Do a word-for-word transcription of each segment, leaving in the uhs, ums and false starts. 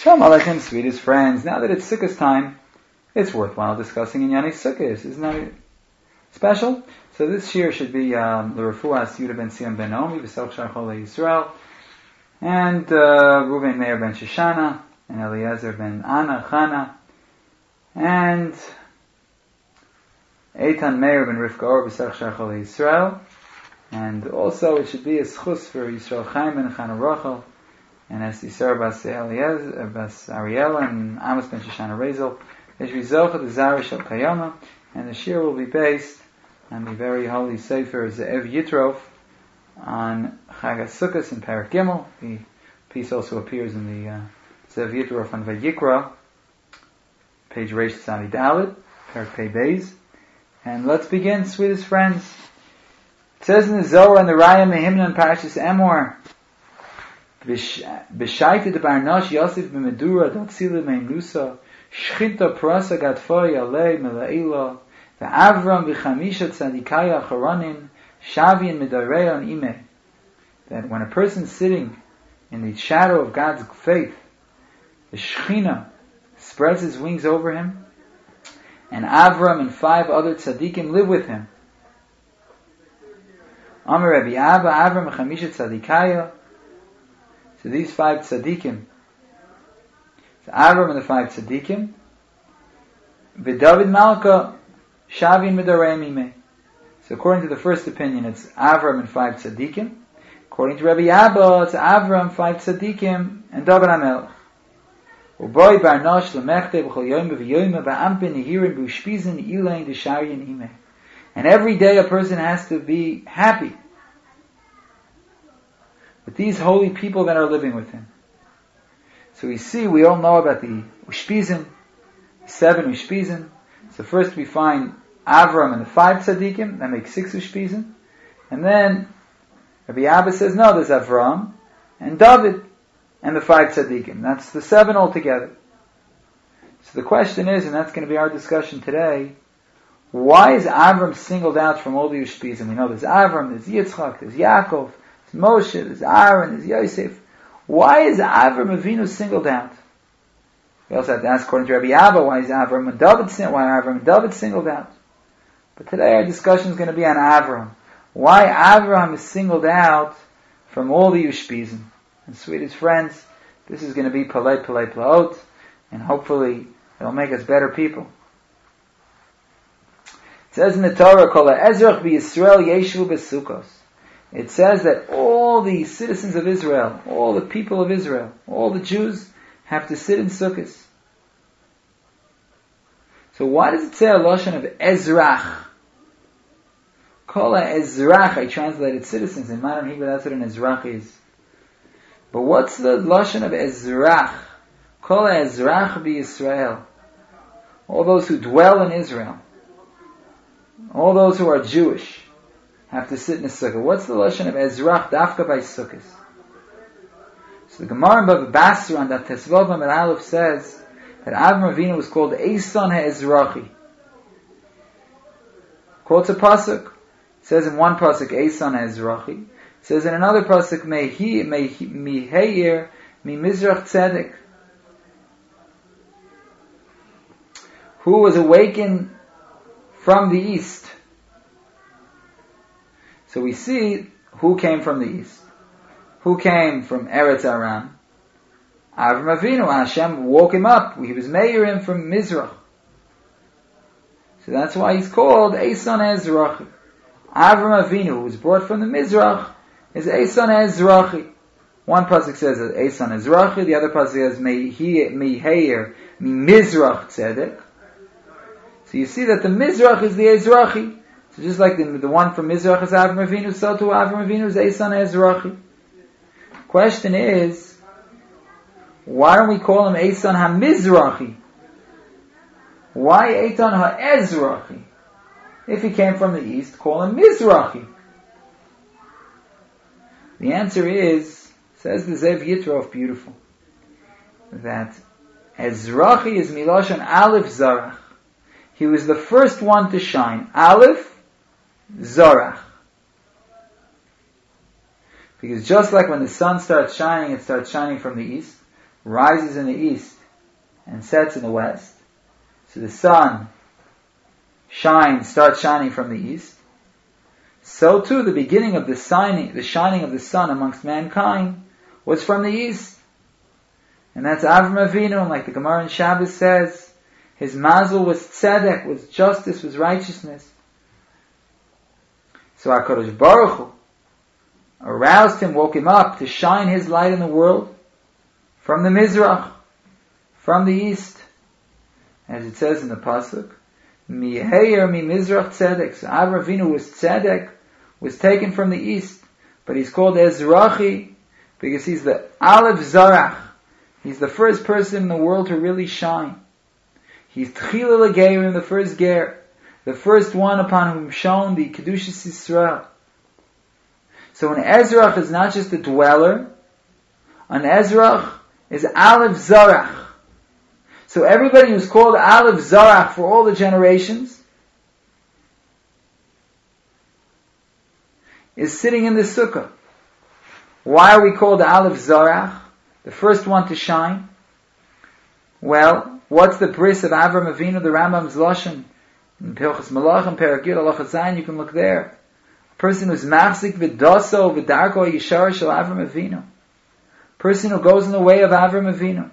Shalom Aleichem, sweetest friends. Now that it's Sukkot time, it's worthwhile discussing Inyanei Sukkot. Isn't that special? So this year should be um, L'Refuas Yehuda ben Sion ben Naomi, V'Sel Shar Cholei Yisrael, and uh, Reuven Meir ben Shoshana, and Eliezer ben Anna, Chana, and Eitan Meir ben Rivka Or, V'Sel Shar Cholei Yisrael, and also it should be a schus for Yisrael Chaim ben Chana Rachel, and as Yisrael bas Eliezer, bas Ariela, and Amos ben Shoshana Rezel. There should be Zocha the Zara Shel Kayama, and the shir will be based on the very holy Sefer Ze'ev Yitrof on Chag HaSukkos in Parak Gimel. The piece also appears in the uh, Ze'ev Yitrof on Vayikra, page Reish Tzadi Dalet, Parak Pei Beis. And let's begin, sweetest friends. It says in the Zohar and the Raya Mehimnon Parashas Emor, B'shaita de Barnosh Yosef b'Medura Datzila Meinusa Shchita Prasa Gadfoy Alei Melaila V'Avram V'Chamisha Tzadikaya Charanin Shavian Midareon Ime. That when a person's sitting in the shadow of God's faith, the Shechina spreads his wings over him, and Avram and five other tzaddikim live with him. Amar Rabbi Abba Avram V'Chamisha Tzadikaya. So these five tzaddikim, so Avram and the five tzaddikim, V'David Malka, Shavin Midareim Imeh. So according to the first opinion, it's Avram and five tzaddikim. According to Rabbi Abba, it's Avram, five tzaddikim, and David HaMelech. U'boi barnosh l'mechte b'chol yoyim v'yoyim ba'ampin nehirim b'ushpizin ilayin d'sharyin imeh. And every day a person has to be happy with these holy people that are living with him. So we see, we all know about the Ushpizin, seven Ushpizin. So first we find Avram and the five tzaddikim, that makes six Ushpizin. And then Rabbi Abba says, no, there's Avram and David and the five tzaddikim. That's the seven altogether. So the question is, and that's going to be our discussion today, why is Avram singled out from all the Ushpizin? We know there's Avram, there's Yitzchak, there's Yaakov, there's Moshe, there's Aaron, there's Yosef. Why is Avram Avinu singled out? We also have to ask, according to Rabbi Abba, why is Avram and David why are Avram and David singled out? But today our discussion is going to be on Avram. Why Avram is singled out from all the Ushpizin. And sweetest friends, this is going to be Palei Palei Plaot, and hopefully it'll make us better people. It says in the Torah, Kol ha'ezrach b'Yisrael yeshu b'Sukkos. It says that all the citizens of Israel, all the people of Israel, all the Jews have to sit in Sukkot. So why does it say a lashon of ezrach? Kol ha'ezrach, I translated citizens. In modern Hebrew, that's what an ezrach is. But what's the lashon of ezrach? Kol ha'ezrach b'Yisrael. All those who dwell in Israel. All those who are Jewish have to sit in a sukkah. What's the lashon of ezrach dafka by sukkahs? So the Gemara in Bava Basra on that Tesvav Amid Aleph says that Avram Avinu was called Eisan HaEzrachi. Quotes a pasuk. It says in one pasuk Eisan HaEzrachi. It says in another pasuk Mehi Meheir Mi Mizrach Tzedek, who was awakened from the east. So we see who came from the east. Who came from Eretz Aram? Avram Avinu. Hashem woke him up. He was Meirim from Mizrach. So that's why he's called Eisan HaEzrachi. Avram Avinu, who was brought from the Mizrach, is Eisan HaEzrachi. One pasuk says Eisan HaEzrachi, the other pasuk says Meheir Mi Mizrach Tzedek. So you see that the Mizrach is the Ezrachi. So just like the, the one from Mizrach is Avram Avinu, so too Avram Avinu is Eisan HaEzrachi. Question is, why don't we call him Eisan HaMizrachi? Why Eitan HaEzrachi? If he came from the east, call him Mizrachi. The answer is, says the Ze'ev Yitrof, beautiful, that Ezrachi is Milashon Aleph Zarach. He was the first one to shine. Aleph Zarach. Because just like when the sun starts shining, it starts shining from the east. rises in the east and sets in the west. So the sun shines, starts shining from the east. So too, the beginning of the shining, the shining of the sun amongst mankind was from the east. And that's Avram Avinu, and like the Gemara in Shabbos says, his mazel was tzedek, was justice, was righteousness. So HaKadosh Baruch Hu aroused him, woke him up to shine his light in the world from the Mizrach, from the east. As it says in the Pasuk, Mi Heir Mi Mizrach Tzedek. So Avram Avinu was tzedek, was taken from the east, but he's called Ezrachi because he's the Aleph Zarach. He's the first person in the world to really shine. He's Tchila L'Geirim, the first Ger, the first one upon whom shone the Kedushas Yisrael. So an Ezrach is not just a dweller, an Ezrach is Aleph Zarach. So everybody who's called Aleph Zarach for all the generations is sitting in the sukkah. Why are we called Aleph Zarach, the first one to shine? Well, what's the bris of Avram Avinu, the Rambam's Lashon? In Pilchas Malachim, Perek Yud, Halacha Zayin, you can look there. A person who's machzik v'daso v'darko yishar shel Avram Avinu. Person who goes in the way of Avram Avinu.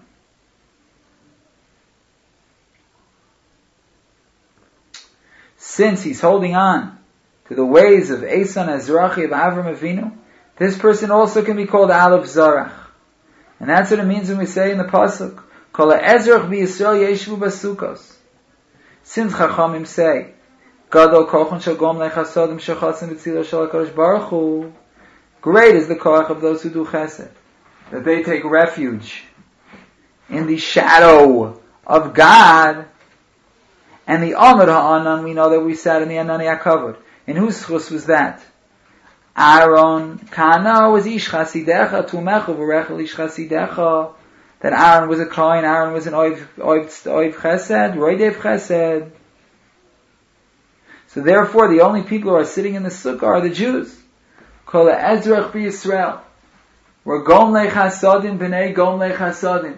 Since he's holding on to the ways of Esan Ezrachi of Avram Avinu, this person also can be called Aleph Zarach. And that's what it means when we say in the Pasuk, Kol ha'ezrach v'Yisrael yeshu basukos. Since Chachamim say, Gadol kochon shel gom lechasodim shechatzim v'tzilo shel HaKadosh Baruch Hu, great is the koach of those who do chesed, that they take refuge in the shadow of God. And the Amud Ha'anan, we know that we sat in the Anani HaKavod. In whose chus was that? Aaron, Kana was Ish Chasidecha, Tumecha v'rechel Ish Chasidecha. That Aaron was a Kohen, Aaron was an Oiv, Oiv, Oiv Chesed, Roidev Chesed. So therefore, the only people who are sitting in the sukkah are the Jews. Kol ha'ezrach b'Yisrael. We're Gom Lech HaSadim, B'nei Gom Lech HaSadim.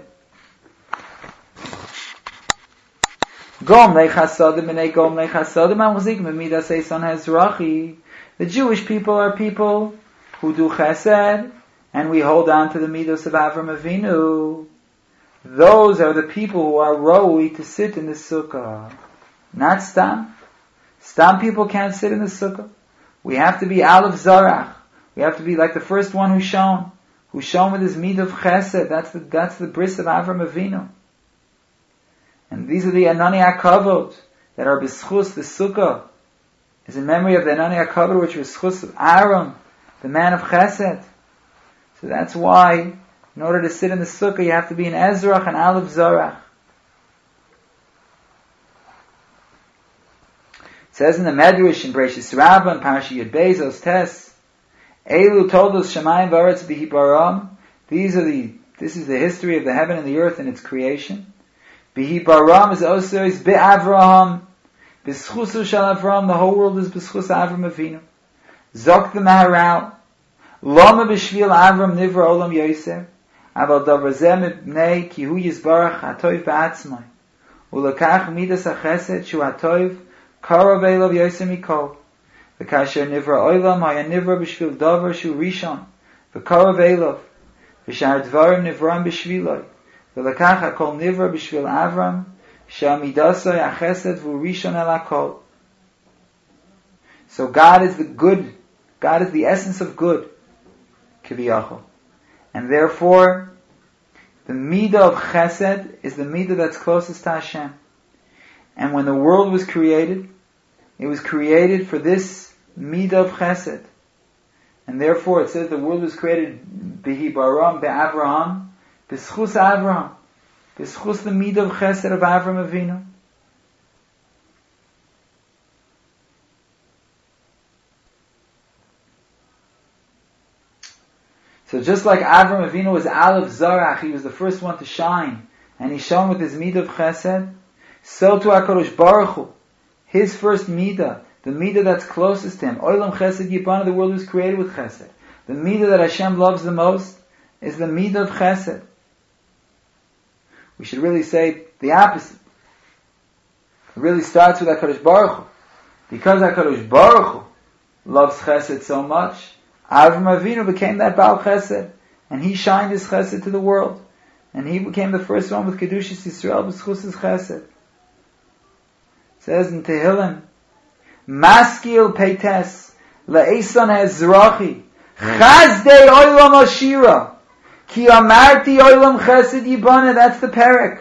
Gom Lech HaSadim, B'nei Gom Lech HaSadim, Amzik Memidas Esan Ezrachi. The Jewish people are people who do chesed, and we hold on to the midos of Avram Avinu. Those are the people who are roi to sit in the sukkah. Not Stam. Stam people can't sit in the sukkah. We have to be Aleph Zarach. We have to be like the first one who shone, who shone with his mid of chesed. That's the, that's the bris of Avram Avinu. And these are the Anani HaKavod that are b'schus the sukkah. Is in memory of the Anani HaKavod, which was schus of Aaron, the man of chesed. So that's why, in order to sit in the sukkah, you have to be an Ezrach and Aleph Zarach. It says in the Medrash in Bereishis Rabbah and Parashah Yud Beis Tes, Elu Toldos Shemayim V'Aretz B'Hibaram. These are the. This is the history of the heaven and the earth and its creation. B'Hibaram is also is Be'Avraham. B'Schusu Shel Avraham. The whole world is B'Schus Avram Avinu. Zok the Maharal. Lama B'Shvil Avram Nivra Olam Yosef. Aval Davar Zeh Mipnei Ki Hu Yisbarach Hatoiv Ba'atzmai. Ulakach Midas HaChesed Shu Hatoiv Karav Elav Yosef Mikol. V'kasher Nivra Olam Haya Nivra B'Shvil Davar Shu Rishon. V'karav Elav. V'shar Dvarim Nivram B'Shviloi. V'lakach HaKol Nivra B'Shvil Avram. Sha'amidasoi HaChesed V'u Rishon El HaKol. So God is the good. God is the essence of good. Kiviyachol. And therefore, the midah of chesed is the midah that's closest to Hashem. And when the world was created, it was created for this midah of chesed. And therefore it says the world was created Behibaram, Be'Avraham, B'schus Avraham, B'schus the midah of chesed of Avram Avinu. So just like Avram Avinu was Aleph Zarach, he was the first one to shine, and he shone with his midah of chesed, so to HaKadosh Baruch Hu, his first midah, the midah that's closest to him, Olam Chesed Yibana, the world was created with chesed. The midah that Hashem loves the most is the midah of chesed. We should really say the opposite. It really starts with HaKadosh Baruch Hu. Because HaKadosh Baruch Hu loves Chesed so much, Avram Avinu became that Baal Chesed, and he shined his Chesed to the world. And he became the first one with Kedushas Yisrael b'schus his Chesed. It says in Tehillim, Maskil Peites Le'esan Hezrachi Chazdei Olam Ashira Ki Amarti Olam Chesed Yibane. That's the parak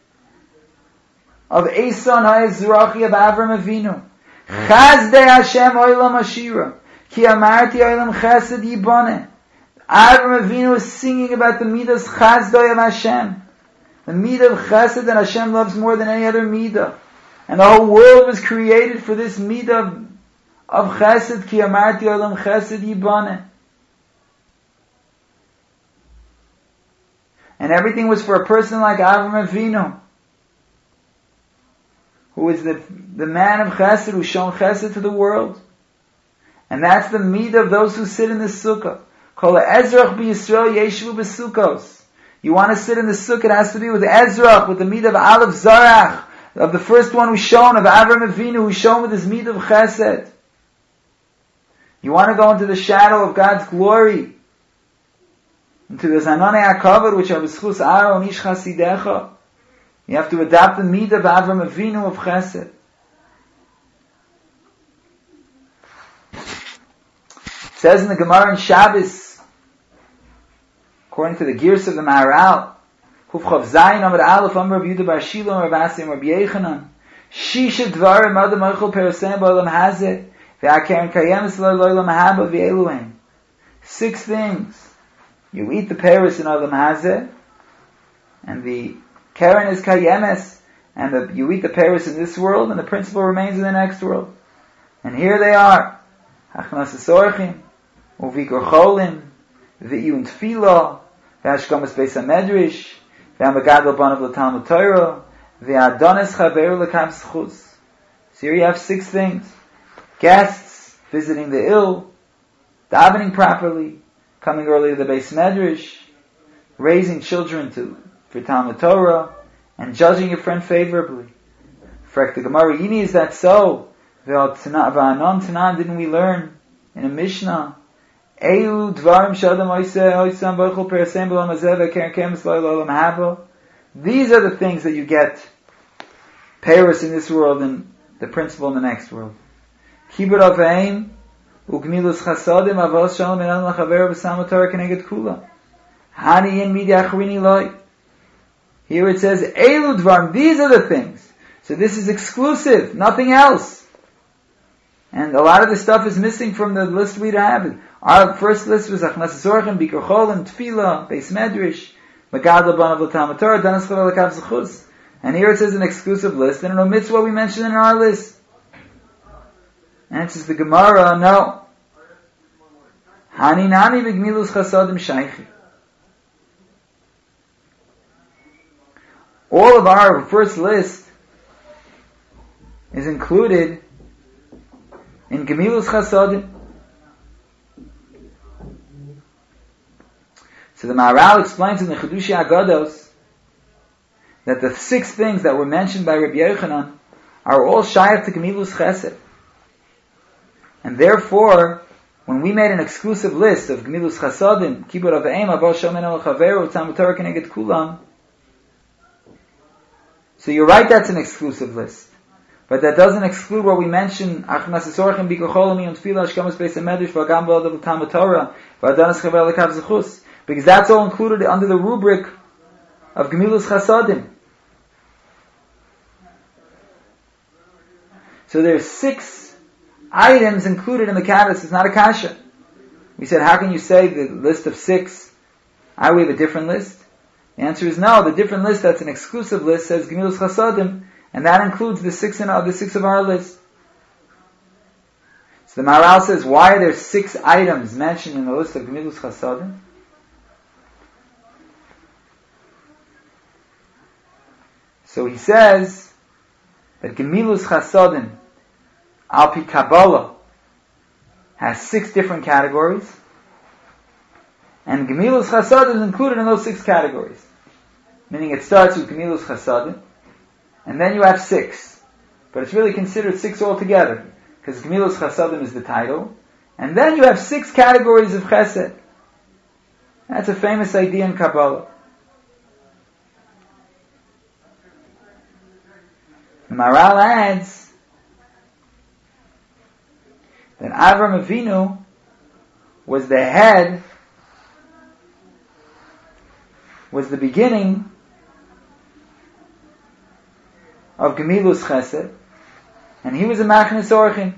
of Esan HaEzrachi of Avram Avinu. Chazdei Hashem Olam Ashira Ki Amarti Olam Chesed Yibane. Avram Avinu is singing about the midas Chazdei of Hashem, the midah of Chesed that Hashem loves more than any other midah. And the whole world was created for this midah of Chesed. Ki Amarti Olam Chesed Yibane. And everything was for a person like Avram Avinu, who is the, the man of Chesed, who's shown Chesed to the world. And that's the midah of those who sit in the sukkah. Kol Ezrach b'Yisrael yeshu b'sukkos. You want to sit in the sukkah, it has to be with Ezrach, with the midah of Aleph Zarach, of the first one who's shown, of Avram Avinu, who's shown with his midah of Chesed. You want to go into the shadow of God's glory, into the Zanonei HaKavod, which are b'schus Aaron ish chasidecha. You have to adopt the midah of Avram Avinu of Chesed. It says in the Gemara in Shabbos, according to the Girs of the Maharal, Hufchav Zayin Amar Aleph Amar Rabbi Yehuda Bar Shilo Amar Asim Rabbi Yechanan Shisha Dvarim Adam Eichel Perasem Ba'olam Hazeh Ve'akeren Kayemes Lo'olam Haba Ve'eluhem. Six things. You eat the Paris in Olam Hazeh, and the Karen is Kayemes, and the, you eat the Paris in this world, and the principle remains in the next world. And here they are. Hachnas Esorchim, Uvikor Cholim, V'iyun Tefillah, Ve'ashkamas Beis HaMedrash, Ve'amagadol Banav L'Talmud Torah, Ve'adonis Chaveru L'Kav Zchus. So here you have six things. Guests, visiting the ill, davening properly, coming early to the Beis Medrash, raising children to for Talmud Torah, and judging your friend favorably. Frek the Gemara, Yini, is that so? V'anon Tanan, didn't we learn in a Mishnah? Eilu dvarim shadam oiseh oisam b'chol perasem b'lam hazeh v'keren kemes lo'olam haba. These are the things that you get Paris in this world and the principle in the next world. Kibur avayim ugmilus chasadim avos shalom enan lachaver b'sam Torah keneged kula. Hani yin midi achrini loy. Here it says Eilu dvarim. These are the things. So this is exclusive, nothing else. And a lot of the stuff is missing from the list we have. Our first list was Achnas Zorchim, Bikor Cholim, Tefillah, Beis Medrash, Magadol Banav L'Talmud Torah, Danas Chavel L'Kav Zechus. And here it says an exclusive list, and no mitzvah we mentioned in our list. And it says the Gemara, no. Hani nani b'gmilus chasadim shaychi. All of our first list is included in Gemilus Chasadim. So the Maharal explains in the Chedushi Agados that the six things that were mentioned by Rabbi Yochanan are all shayach to Gemilus Chesed. And therefore, when we made an exclusive list of Gemilus Chasadim, Kibur Avayim, Avos Shomen El Chaveru, Talmud Torah Keneged Kulam, so you're right, that's an exclusive list. But that doesn't exclude what we mentioned, Achnas Esorchim, Bikor Cholim, Iyun Tefillah, Ashkamas Beis HaMedrash, V'agam B'odav Talmud Torah, V'adanas Chavel L'Kav Zechus, because that's all included under the rubric of Gemilus Chasadim. So there's six items included in the Kabbos. It's not a kasha. We said, how can you say the list of six? I we have a different list. The answer is no. The different list, that's an exclusive list, says Gemilus Chasadim, and that includes the six in our, the six of our list. So the Maharal says, why are there six items mentioned in the list of Gemilus Chasadim? So he says that Gemilus Chasadim, Al Pi Kabbalah, has six different categories, and Gemilus Chasadim is included in those six categories. meaning it starts with Gemilus Chasadim, and then you have six. But it's really considered six altogether, because Gemilus Chasadim is the title, and then you have six categories of Chesed. That's a famous idea in Kabbalah. The Maharal adds that Avram Avinu was the head, was the beginning of Gemilus Chesed, and he was a Machnes Orchim.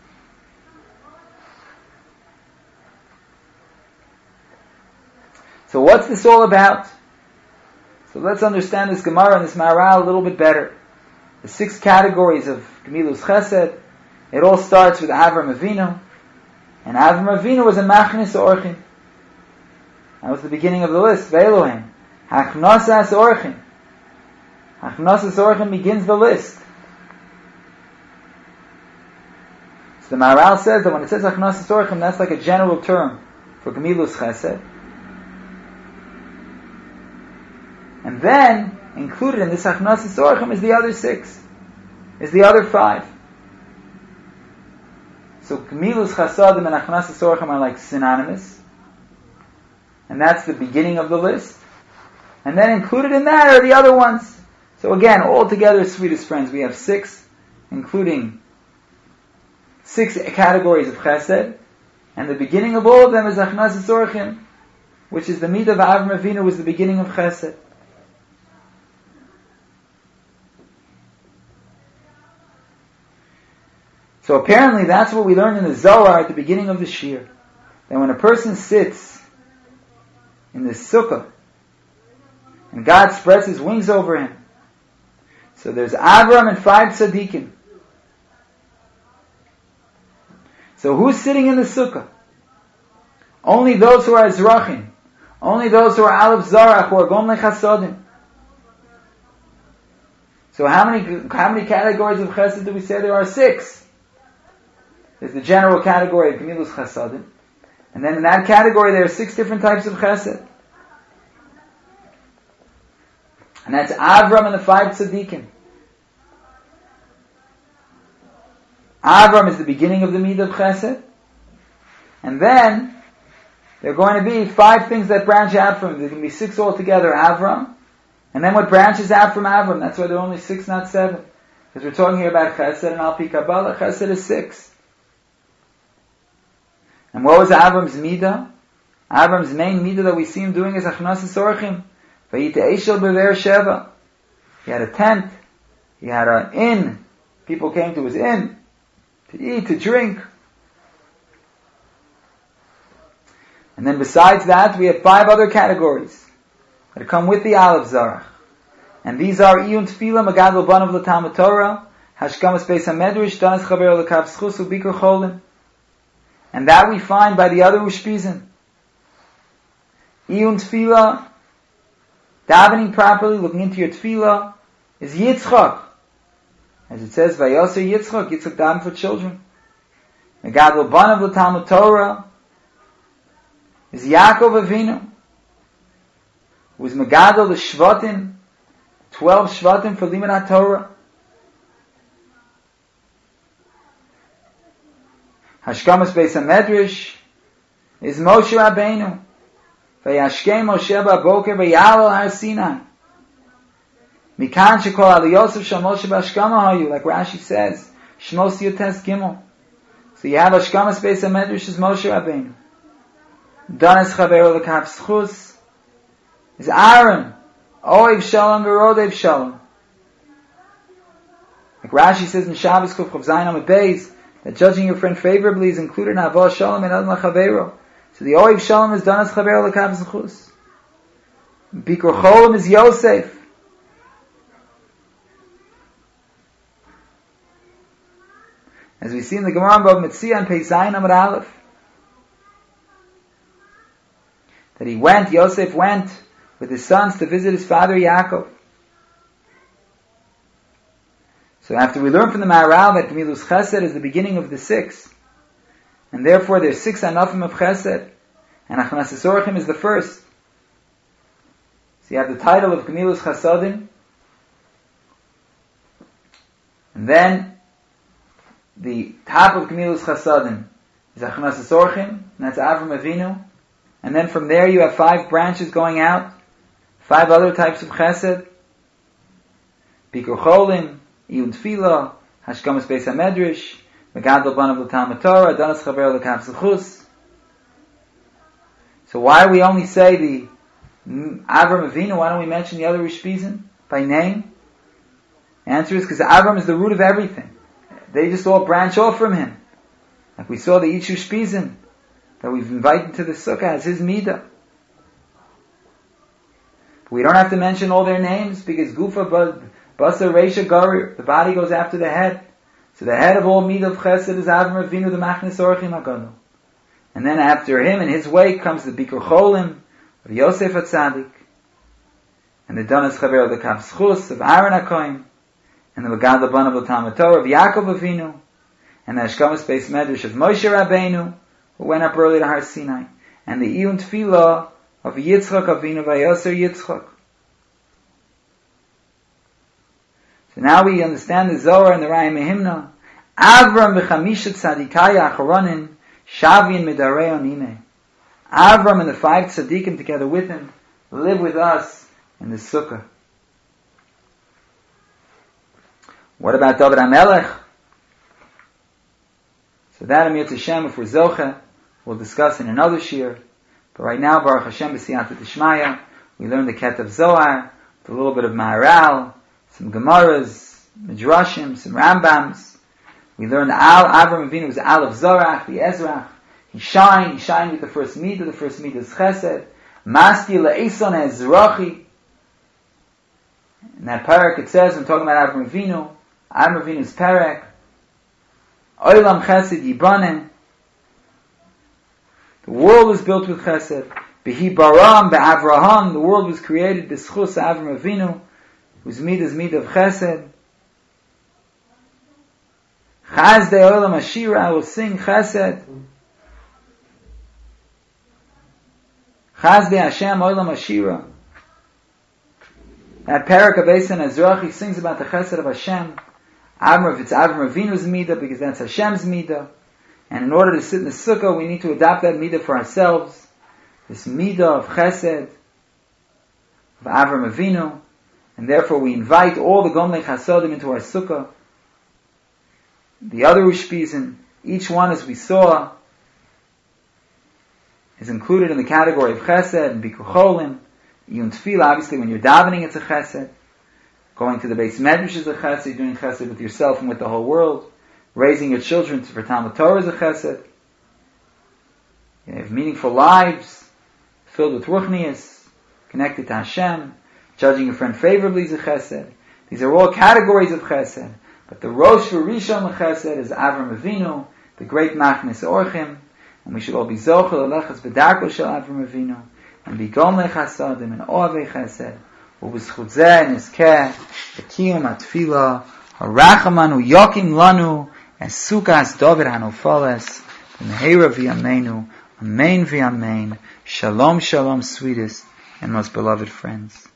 So what's this all about? So let's understand this Gemara and this Maharal a little bit better. The six categories of Gemilus Chesed, it all starts with Avram Avinu, and Avram Avinu was a Machnes Orchim. That was the beginning of the list. Ve'elohim, Hachnosas Orchim. Hachnosas Orchim begins the list. So the Maharal says that when it says Hachnosas Orchim, that's like a general term for Gemilus Chesed. And then, included in this Hachnosas Orchim is the other six, is the other five. So Gemilus Chasadim and Hachnosas Orchim are like synonymous, and that's the beginning of the list. And then included in that are the other ones. So again, all together, sweetest friends, we have six, including six categories of Chesed, and the beginning of all of them is Hachnosas Orchim, which is the midah of Avram Avinu, was the beginning of Chesed. So apparently that's what we learned in the Zohar at the beginning of the Shir. That when a person sits in the Sukkah, and God spreads His wings over him, so there's Avram and five Tzaddikim. So who's sitting in the Sukkah? Only those who are Ezrachim. Only those who are Aleph Zarach, who are Gomlei Chasodim. So how many, how many categories of Chesed do we say there are? Six. There's the general category of Gemilus Chasadim. And then in that category there are six different types of Chesed. And that's Avram and the five Tzaddikim. Avram is the beginning of the midah of Chesed. And then there are going to be five things that branch out from him. There's going to be six altogether, Avram. And then what branches out from Avram? That's why there are only six, not seven. Because we're talking here about Chesed and Al Pi Kabbalah. Chesed is six. And what was Avram's midah? Avram's main midah that we see him doing is Hachnosas Orchim. Vayita Eishel Be'er Sheva. He had a tent. He had an inn. People came to his inn to eat, to drink. And then besides that, we have five other categories that come with the Aleph Zarach. And these are Iyun Tefillah, Megadol Banav L'Talmud Torah, Hashkamas Beis HaMedrash, Danas Chaver L'Kav Schus, U'Bikur Cholim. And that we find by the other Ushpizin. Iyun Tefillah, davening properly, looking into your Tefillah, is Yitzchak. As it says, Vayoser Yitzchak, Yitzchak davened for children. Megadol Banav L'Talmud Torah is Yaakov Avinu, who was Megadol the Shvatim, twelve Shvatim for Limud HaTorah. Hashkamas Beis HaMedrash is Moshe Rabbeinu. Vayashkem Moshe ba'boker v'ya'al Har Sinai. Mikan shekol al Yosef shel Moshe b'Hashkama hayu, like Rashi says, Shmos Yotes Gimel. So you have Hashkamas Beis HaMedrash is Moshe Rabbeinu. Danas Chaver L'Kav Schus is Aaron. Oiv Shalom v'Rodev Shalom. Like Rashi says in Shabbos Kuf Chav Zayin Amud Beis, that judging your friend favorably is included in Avos Shalom and Adon L'Chavero. So the Oiv Shalom is Danas Chaver L'Kav Schus. Bikur Cholim is Yosef. As we see in the Gemara in Bava Metzia on Pei Zayin Amud Aleph, that he went, Yosef went with his sons to visit his father Yaakov. So after we learn from the Maharal that Gemilus Chesed is the beginning of the six, and therefore there's six anafim of Chesed, and Hachnosas Orchim is the first. So you have the title of Gemilus Chasadim, and then the top of Gemilus Chasadim is Achnasas Orchim, and that's Avram Avinu. And then from there you have five branches going out, five other types of Chesed, Bikur Cholim, Iyun Tefillah, Hashkamas Beis HaMedrash, Megadol Banav L'Talmud Torah, Danas Chaber L'Kav Zechus. So why do we only say the Avram Avinu? Why don't we mention the other Rishpizin by name? The answer is because Avram is the root of everything. They just all branch off from him. Like we saw the Yitzhu Shpizin that we've invited to the Sukkah as his Midah. But we don't have to mention all their names because Gufa Basa Reisha Garir, the body goes after the head. So the head of all Midah of Chesed is Avram Avinu, the Machnes Orchim HaGadol. And then after him, in his wake, comes the Bikur Cholim of Yosef HaTzadik, and the Danas Chaver of the Kav Zchus of Aaron HaKohen, and the Megad Laban of the Talmud Torah of Yaakov Avinu, and the Hashkamas Beis Medrash of Moshe Rabbeinu, who went up early to Har Sinai, and the Iyun Tefillah of Yitzchak Avinu Vayoser Yitzchak. So now we understand the Zohar and the Raya Mehimna. Avram v'chamishat tzadikaya achronin shavin midarei onime. Avram and the five tzaddikim together with him live with us in the Sukkah. What about David HaMelech? So that Amir Hashem, if we're Zocha, we'll discuss in another shir. But right now, Baruch Hashem b'siyata d'shmaya, we learn the Ket of Zohar, with a little bit of Maharal, some Gemaras, Midrashim, some Rambams. We learned Al Avram Avinu was Al of Zorach, the Ezrach. He shined, he shined with the first midah. The first midah is Chesed. Masti le'eson ezrachi. In that parak it says, I'm talking about Avram Avinu. Avram Avinu's parak. Olam Chesed Yibanen. The world was built with Chesed. Behi Baram be'Avraham. The world was created b'schus Avram Avinu, whose midah is midah of Chesed. Chaz de Olam Ashira. I will sing Chesed. Chaz de Hashem Olam Ashira. That parak of Esan Ezrachi sings about the Chesed of Hashem. Avram, it's Avram Avinu's midah because that's Hashem's midah. And in order to sit in the Sukkah, we need to adopt that midah for ourselves. This midah of Chesed, of Avram Avinu. And therefore we invite all the Gomlei Chasodim into our Sukkah. The other Ushpizin, each one as we saw, is included in the category of Chesed and Bikur Cholim. Iyun Tefillah, obviously when you're davening it's a Chesed. Going to the Beis Medrash is a Chesed, doing Chesed with yourself and with the whole world. Raising your children for Talmud Torah is a Chesed. You have meaningful lives, filled with Ruchnius, connected to Hashem. Judging your friend favorably is a Chesed. These are all categories of Chesed. But the Rosh for Rishon Chesed is Avram Avinu, the great Machnes Orchim. And we should all be Zochel Alechas B'darko Shel Avram Avinu, and be Gomlei Chasadim and Oavei Chesed. ובזכות זה נזכה לקיום התפילה הרחמן ויקים לנו את סוכת דוד הנופלת במהרה בימינו, amen v'amen. Shalom, shalom, sweetest and most beloved friends.